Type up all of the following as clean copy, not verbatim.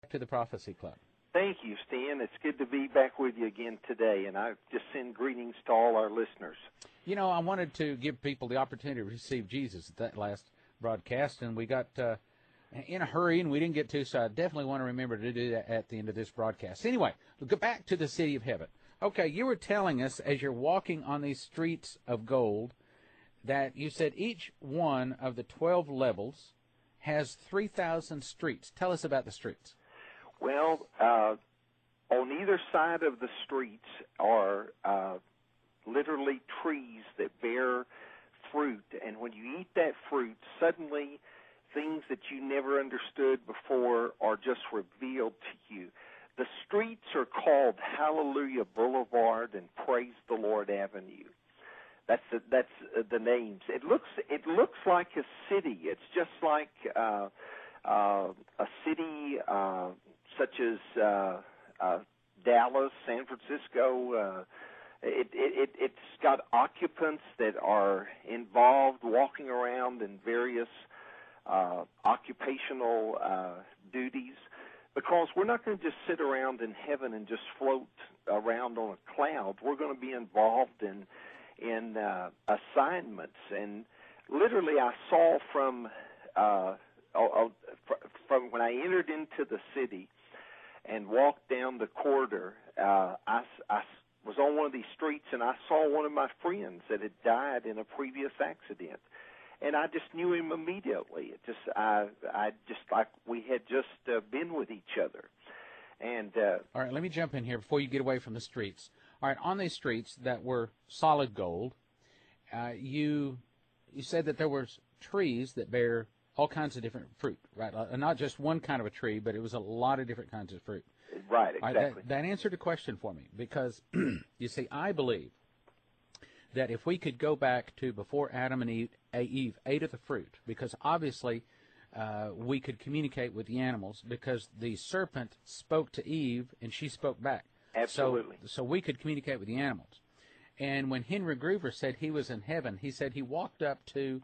to the Prophecy Club. Thank you, Stan. It's good to be back with you again today, and I just send greetings to all our listeners. You know, I wanted to give people the opportunity to receive Jesus at that last broadcast, and we got in a hurry, and we didn't get to, so I definitely want to remember to do that at the end of this broadcast. Anyway, we'll go back to the city of heaven. Okay, you were telling us as you're walking on these streets of gold that you said each one of the 12 levels has 3,000 streets. Tell us about the streets. Well, on either side of the streets are literally trees that bear fruit, and when you eat that fruit, suddenly things that you never understood before are just revealed to you. The streets are called Hallelujah Boulevard and Praise the Lord Avenue. That's the names. It looks like a city. It's just like a city such as Dallas, San Francisco. It's got occupants that are involved walking around in various occupational duties, because we're not going to just sit around in heaven and just float around on a cloud. We're going to be involved in assignments. And literally, I saw from when I entered into the city and walked down the corridor, I was on one of these streets, and I saw one of my friends that had died in a previous accident. And I just knew him immediately. I just like we had just been with each other. And all right, let me jump in here before you get away from the streets. All right, on these streets that were solid gold, you said that there were trees that bear all kinds of different fruit, right? Not just one kind of a tree, but it was a lot of different kinds of fruit. Right, exactly. Right, that answered a question for me, because, you see, I believe that if we could go back to before Adam and Eve ate of the fruit, because obviously we could communicate with the animals, because the serpent spoke to Eve and she spoke back. Absolutely. So we could communicate with the animals. And when Henry Groover said he was in heaven, he said he walked up to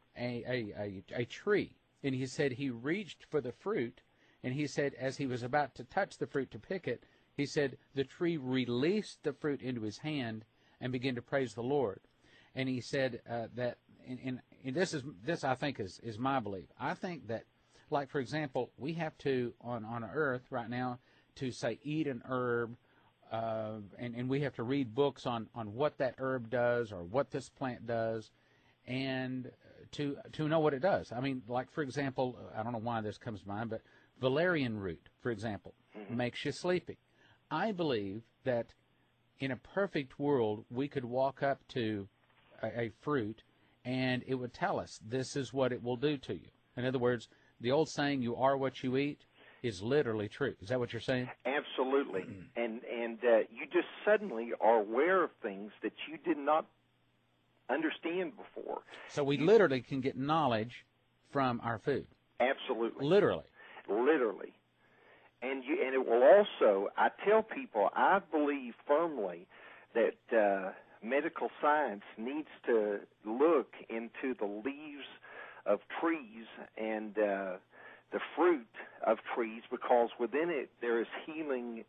a tree, and he said he reached for the fruit, and he said as he was about to touch the fruit to pick it, he said the tree released the fruit into his hand and began to praise the Lord. And he said that, and this I think is my belief. I think that, like, for example, we have to, on earth right now, to say eat an herb, and we have to read books on what that herb does or what this plant does, and to know what it does. I mean, like, for example, I don't know why this comes to mind, but valerian root, for example, makes you sleepy. I believe that in a perfect world, we could walk up to a fruit, and it would tell us this is what it will do to you. In other words, the old saying, you are what you eat, is literally true. Is that what you're saying? Absolutely. And you just suddenly are aware of things that you did not understand before. So we literally can get knowledge from our food. Absolutely. Literally. And it will also, I tell people, I believe firmly that medical science needs to look into the leaves of trees and the fruit of trees, because within it there is healing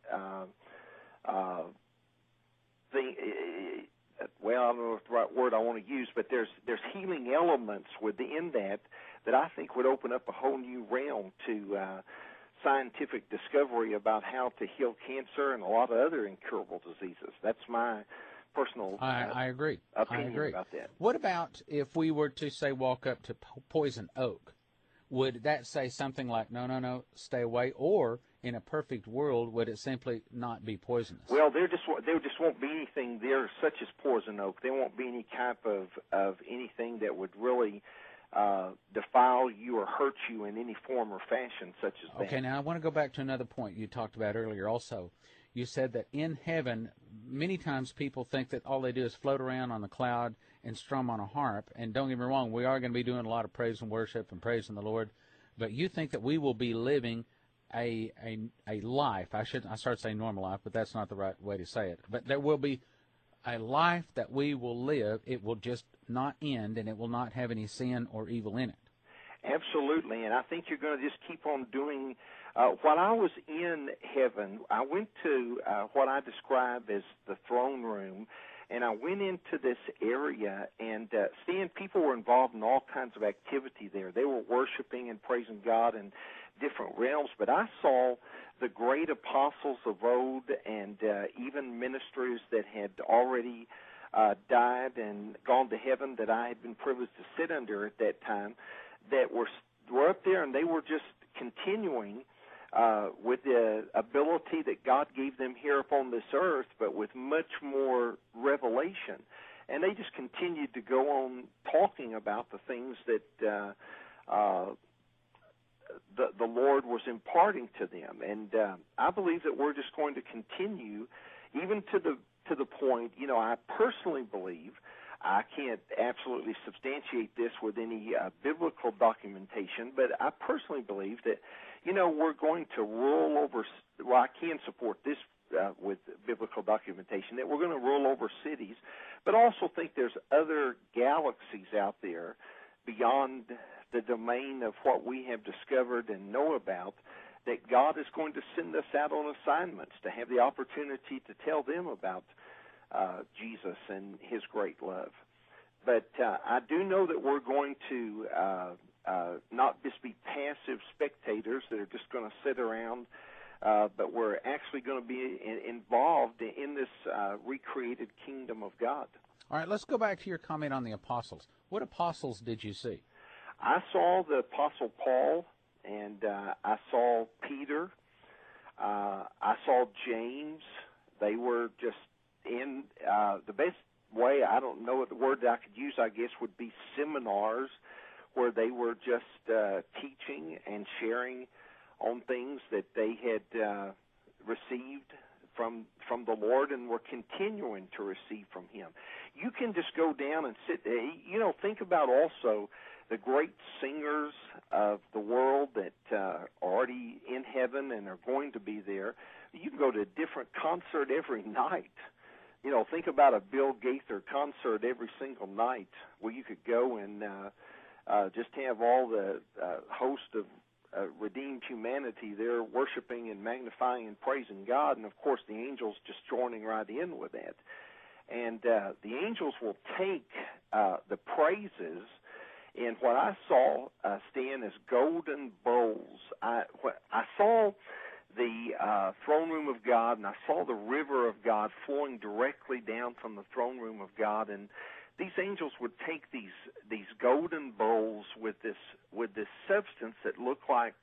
well, I don't know if the right word I want to use, but there's healing elements within that I think would open up a whole new realm to scientific discovery about how to heal cancer and a lot of other incurable diseases. That's my personal I agree. opinion about that. What about if we were to, say, walk up to poison oak? Would that say something like, no, stay away? Or in a perfect world, would it simply not be poisonous? Well, there just won't be anything there such as poison oak. There won't be any type of anything that would really defile you or hurt you in any form or fashion such as that. Okay, now I want to go back to another point you talked about earlier also. You said that in heaven, many times people think that all they do is float around on the cloud and strum on a harp. And don't get me wrong, we are going to be doing a lot of praise and worship and praising the Lord. But you think that we will be living a life. I started saying normal life, but that's not the right way to say it. But there will be a life that we will live. It will just not end, and it will not have any sin or evil in it. Absolutely, and I think you're going to just keep on doing While I was in heaven, I went to what I describe as the throne room, and I went into this area, and seeing people were involved in all kinds of activity there. They were worshiping and praising God in different realms, but I saw the great apostles of old and even ministers that had already died and gone to heaven that I had been privileged to sit under at that time that were up there, and they were just continuing with the ability that God gave them here upon this earth, but with much more revelation. And they just continued to go on talking about the things that the Lord was imparting to them. And I believe that we're just going to continue, even to the point, I personally believe, I can't absolutely substantiate this with any biblical documentation, but I personally believe that, we're going to rule over, well, I can support this with biblical documentation, that we're going to rule over cities, but also think there's other galaxies out there beyond the domain of what we have discovered and know about, that God is going to send us out on assignments to have the opportunity to tell them about Jesus and his great love. But I do know that we're going to not just be passive spectators that are just going to sit around, but we're actually going to be involved in this recreated kingdom of God. All right, let's go back to your comment on the apostles. What apostles did you see? I saw the Apostle Paul, and I saw Peter. I saw James. They were just in the best way, I don't know what the word that I could use, I guess, would be seminars, where they were just teaching and sharing on things that they had received from the Lord and were continuing to receive from him. You can just go down and sit, think about also the great singers of the world that are already in heaven and are going to be there. You can go to a different concert every night. Think about a Bill Gaither concert every single night where you could go and just have all the host of redeemed humanity there worshiping and magnifying and praising God, and of course the angels just joining right in with that. And the angels will take the praises in what I saw, Stan, as golden bowls. I saw the throne room of God, and I saw the river of God flowing directly down from the throne room of God, and these angels would take these golden bowls with this substance that looked like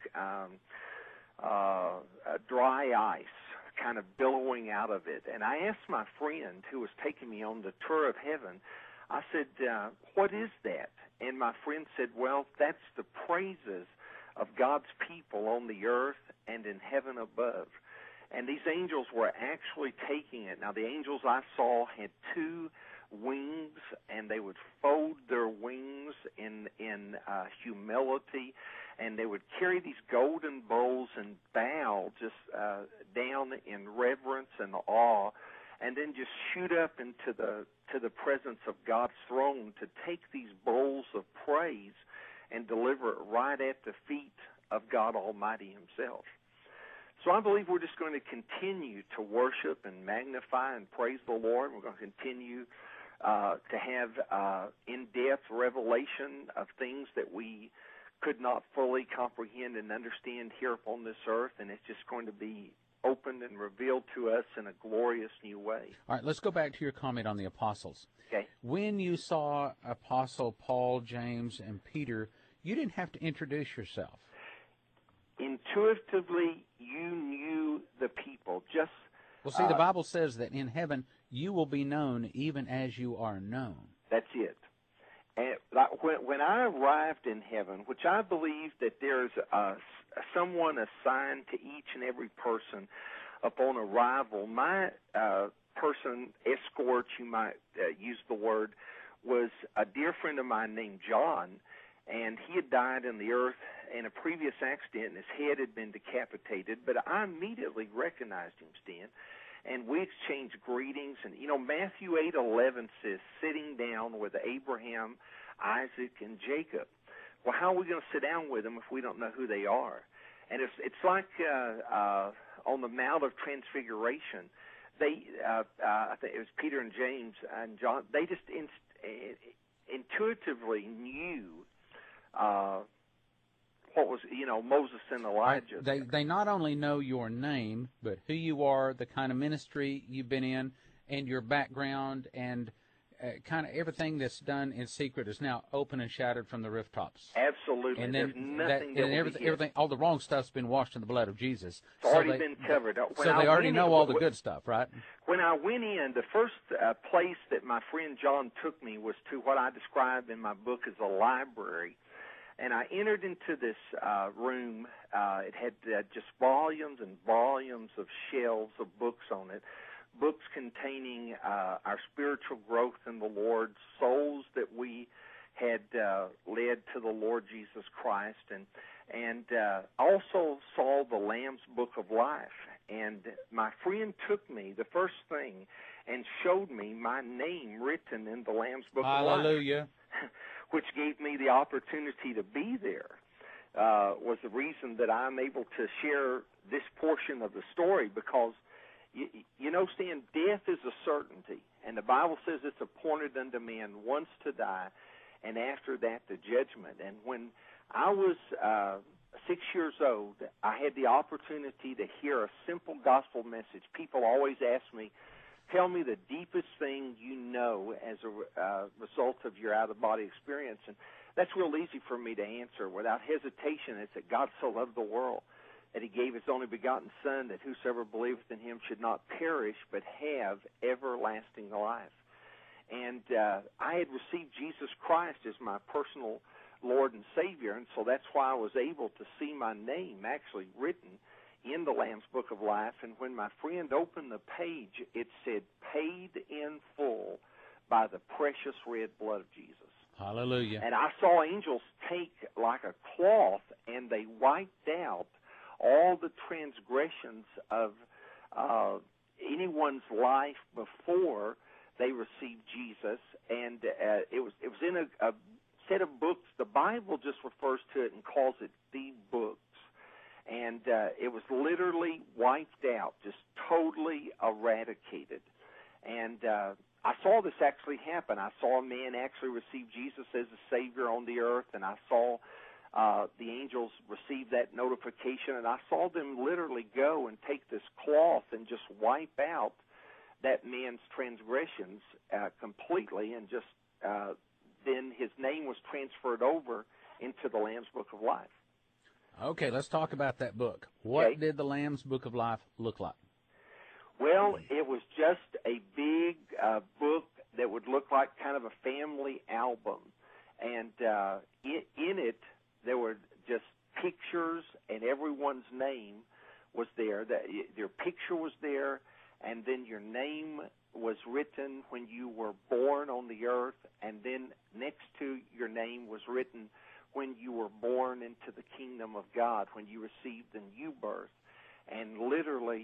dry ice, kind of billowing out of it. And I asked my friend who was taking me on the tour of heaven, I said, what is that? And my friend said, well, that's the praises of God's people on the earth and in heaven above. And these angels were actually taking it. Now, the angels I saw had two wings, and they would fold their wings in humility, and they would carry these golden bowls and bow just down in reverence and awe, and then just shoot up into the presence of God's throne to take these bowls of praise and deliver it right at the feet of God Almighty himself. So I believe we're just going to continue to worship and magnify and praise the Lord. We're going to continue to have in-depth revelation of things that we could not fully comprehend and understand here upon this earth, and it's just going to be opened and revealed to us in a glorious new way. All right, let's go back to your comment on the apostles. Okay. When you saw Apostle Paul, James, and Peter, you didn't have to introduce yourself. Intuitively, you knew the people. Just well, see, the Bible says that in heaven you will be known even as you are known. That's it. And when I arrived in heaven, which I believe that there's someone assigned to each and every person upon arrival, my person, escort, you might use the word, was a dear friend of mine named John, and he had died in the earth in a previous accident, and his head had been decapitated, but I immediately recognized him, Stan, and we exchanged greetings. And, Matthew 8:11 says, sitting down with Abraham, Isaac, and Jacob. Well, how are we going to sit down with them if we don't know who they are? And it's like on the Mount of Transfiguration, they I think it was Peter and James and John. They just intuitively knew what was, Moses and Elijah. They not only know your name, but who you are, the kind of ministry you've been in, and your background, and kind of everything that's done in secret is now open and shouted from the rooftops. Absolutely. And there's then nothing everything, all the wrong stuff's been washed in the blood of Jesus. It's already been covered. So they already know all the good stuff, right? When I went in, the first place that my friend John took me was to what I describe in my book as a library. And I entered into this room. It had just volumes and volumes of shelves of books on it. Books containing our spiritual growth in the Lord, souls that we had led to the Lord Jesus Christ, and also saw the Lamb's Book of Life. And my friend took me, the first thing, and showed me my name written in the Lamb's Book of Life. Hallelujah. Which gave me the opportunity to be there, was the reason that I'm able to share this portion of the story, because you know, Stan, death is a certainty, and the Bible says it's appointed unto man once to die, and after that the judgment. And when I was 6 years old, I had the opportunity to hear a simple gospel message. People always ask me, tell me the deepest thing you know as a result of your out-of-body experience, and that's real easy for me to answer without hesitation. It's that God so loved the world that he gave his only begotten Son, that whosoever believeth in him should not perish but have everlasting life. And I had received Jesus Christ as my personal Lord and Savior, and so that's why I was able to see my name actually written in the Lamb's Book of Life. And when my friend opened the page, it said, paid in full by the precious red blood of Jesus. Hallelujah. And I saw angels take like a cloth, and they wiped out all the transgressions of anyone's life before they received Jesus. And it was in a set of books. The Bible just refers to it and calls it the books. And it was literally wiped out, just totally eradicated. And I saw this actually happen. I saw a man actually receive Jesus as a Savior on the earth, and I saw the angels receive that notification, and I saw them literally go and take this cloth and just wipe out that man's transgressions completely, and just then his name was transferred over into the Lamb's Book of Life. Okay, let's talk about that book. What did the Lamb's Book of Life look like? Well, it was just a big book that would look like kind of a family album. And in it, there were just pictures, and everyone's name was there. Your picture was there, and then your name was written when you were born on the earth, and then next to your name was written when you were born into the kingdom of God, when you received the new birth. And literally,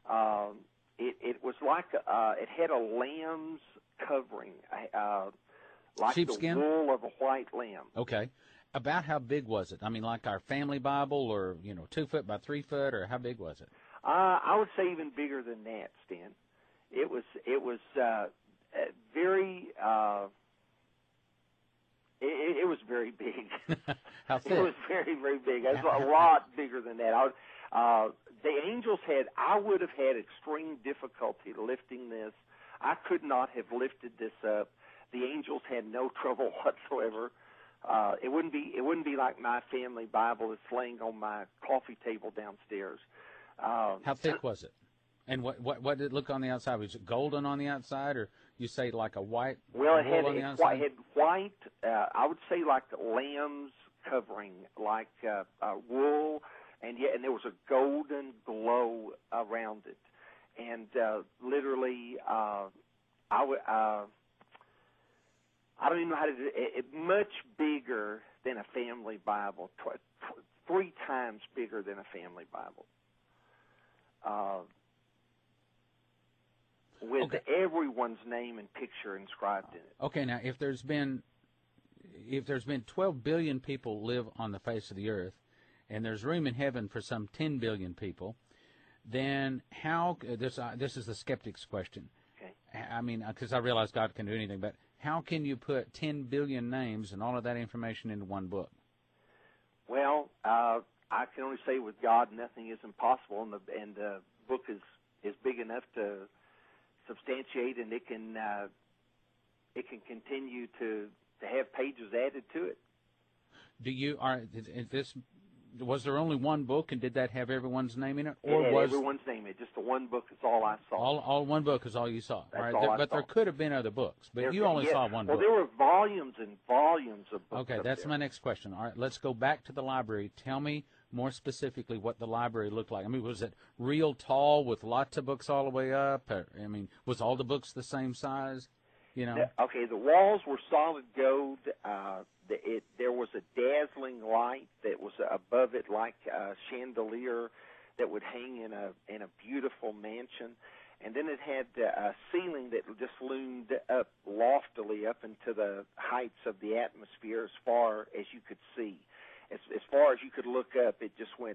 it was like it had a lamb's covering, like sheepskin? The wool of a white lamb. Okay. About how big was it? I mean, like our family Bible, or 2 foot by 3 foot, or how big was it? I would say even bigger than that, Stan. It was very. It was very big. How thick? It was very, very big. It was a lot bigger than that. The angels I would have had extreme difficulty lifting this. I could not have lifted this up. The angels had no trouble whatsoever. It wouldn't be like my family Bible that's laying on my coffee table downstairs. How thick was it? And what did it look on the outside? Was it golden on the outside, or you say like a white wool on the outside? It had white, I would say like lamb's covering, like wool, and there was a golden glow around it. And literally, I don't even know how to do it. Much bigger than a family Bible, 3 times bigger than a family Bible. With everyone's name and picture inscribed in it. Okay, now if there's been 12 billion people live on the face of the earth, and there's room in heaven for some 10 billion people, then how, this is the skeptic's question. Okay. I mean, because I realize God can do anything, but how can you put 10 billion names and all of that information into one book? Well, I can only say with God nothing is impossible, and the book is big enough to substantiate, and it can continue to have pages added to it. Was there only one book, and did that have everyone's name in it? Or it had everyone's name in it. Just the one book is all I saw. All one book is all you saw. That's all I but saw. there could have been other books, but you only saw one book. Well, there were volumes and volumes of books. Okay, that's my next question. All right, let's go back to the library. Tell me more specifically what the library looked like. I mean, was it real tall with lots of books all the way up? I mean, was all the books the same size? You know. The walls were solid gold. There was a dazzling light that was above it, like a chandelier that would hang in a beautiful mansion, and then it had a ceiling that just loomed up loftily up into the heights of the atmosphere as far as you could see. As far as you could look up, it just went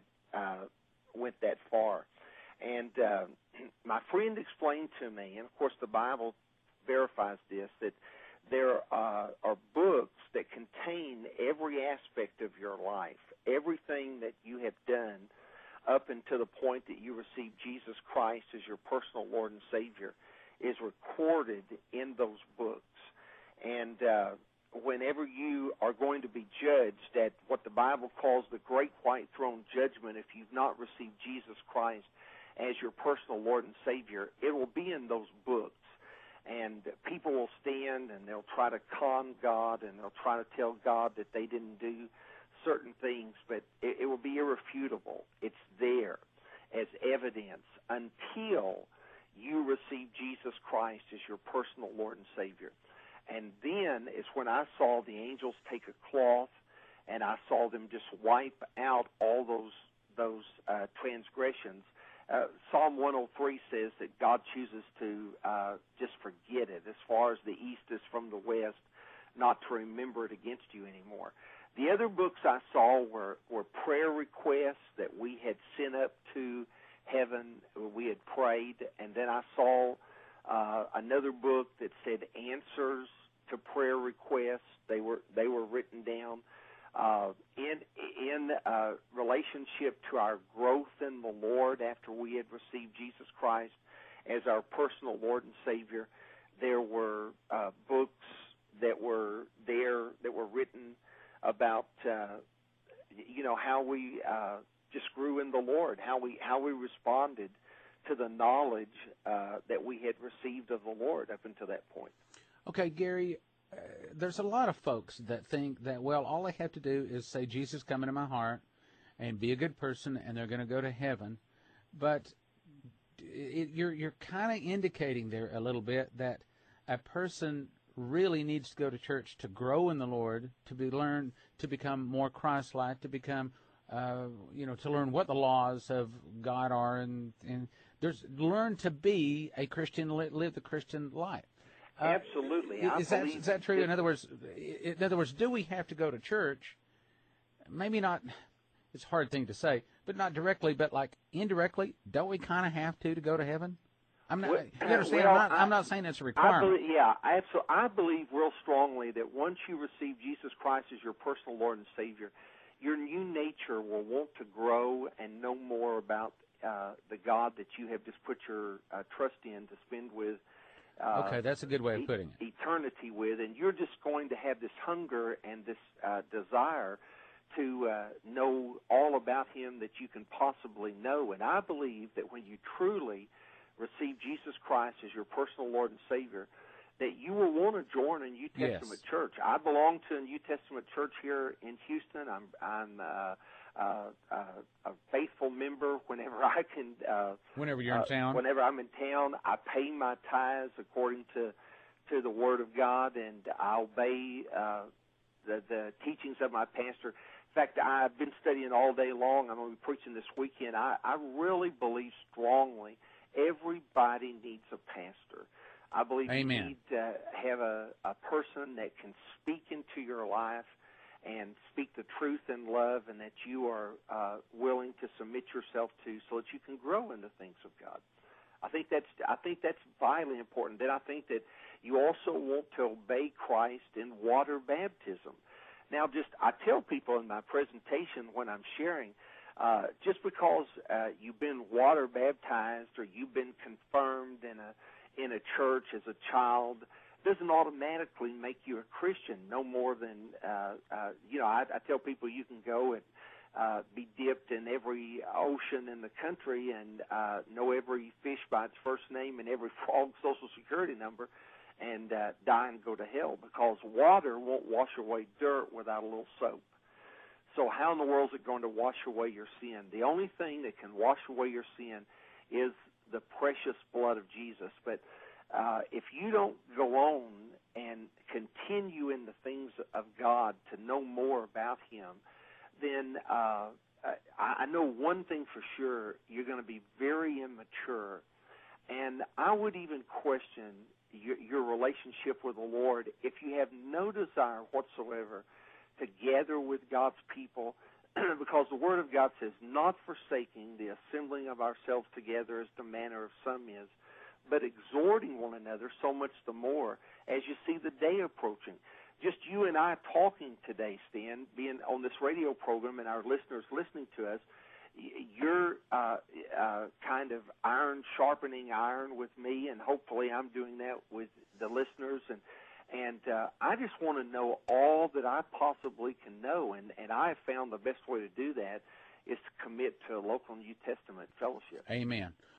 that far. And my friend explained to me, and of course the Bible verifies this, that there are books that contain every aspect of your life, everything that you have done up until the point that you receive Jesus Christ as your personal Lord and Savior is recorded in those books. And whenever you are going to be judged at what the Bible calls the great white throne judgment, if you've not received Jesus Christ as your personal Lord and Savior, it will be in those books. And people will stand and they'll try to con God, and they'll try to tell God that they didn't do certain things, but it will be irrefutable. It's there as evidence until you receive Jesus Christ as your personal Lord and Savior. And then is when I saw the angels take a cloth, and I saw them just wipe out all those transgressions. Psalm 103 says that God chooses to just forget it, as far as the east is from the west, not to remember it against you anymore. The other books I saw were prayer requests that we had sent up to heaven. We had prayed, and then I saw another book that said answers to prayer requests. They were written down in relationship to our growth in the Lord after we had received Jesus Christ as our personal Lord and Savior. There were books that were there that were written about how we just grew in the Lord, how we responded to the knowledge that we had received of the Lord up until that point. Okay, Gary, there's a lot of folks that think that, well, all they have to do is say, Jesus, come into my heart, and be a good person, and they're going to go to heaven. But you're kind of indicating there a little bit that a person really needs to go to church to grow in the Lord, to become more Christ-like, to become, to learn what the laws of God are, and learn to be a Christian, live the Christian life. Absolutely. Is that true? In other words, do we have to go to church? Maybe not. It's a hard thing to say, but not directly, but like indirectly. Don't we kind of have to go to heaven? I'm not. You understand? I'm not saying it's a requirement. I believe real strongly that once you receive Jesus Christ as your personal Lord and Savior, your new nature will want to grow and know more about the God that you have just put your trust in to spend with. Okay, that's a good way of putting it. Eternity with, and you're just going to have this hunger and this desire to know all about Him that you can possibly know. And I believe that when you truly receive Jesus Christ as your personal Lord and Savior, that you will want to join a New Testament church. I belong to a New Testament church here in Houston. I'm a faithful member whenever I can. Whenever you're in town? Whenever I'm in town, I pay my tithes according to the Word of God, and I obey the teachings of my pastor. In fact, I've been studying all day long. I'm going to be preaching this weekend. I really believe strongly everybody needs a pastor. I believe Amen. You need to have a person that can speak into your life and speak the truth in love, and that you are willing to submit yourself to, so that you can grow in the things of God. I think that's vitally important. Then I think that you also want to obey Christ in water baptism. Now, I tell people in my presentation when I'm sharing, just because you've been water baptized or you've been confirmed in a church as a child doesn't automatically make you a Christian. No more than I tell people you can go and be dipped in every ocean in the country and know every fish by its first name and every frog's social security number, and die and go to hell, because water won't wash away dirt without a little soap. So how in the world is it going to wash away your sin? The only thing that can wash away your sin is the precious blood of Jesus. But if you don't go on and continue in the things of God to know more about Him, then I know one thing for sure: you're going to be very immature, and I would even question your relationship with the Lord if you have no desire whatsoever to gather with God's people, because the Word of God says, not forsaking the assembling of ourselves together as the manner of some is, but exhorting one another, so much the more as you see the day approaching. Just you and I talking today, Stan, being on this radio program and our listeners listening to us, you're kind of iron sharpening iron with me, and hopefully I'm doing that with the listeners. And I just want to know all that I possibly can know, and I have found the best way to do that is to commit to a local New Testament fellowship. Amen.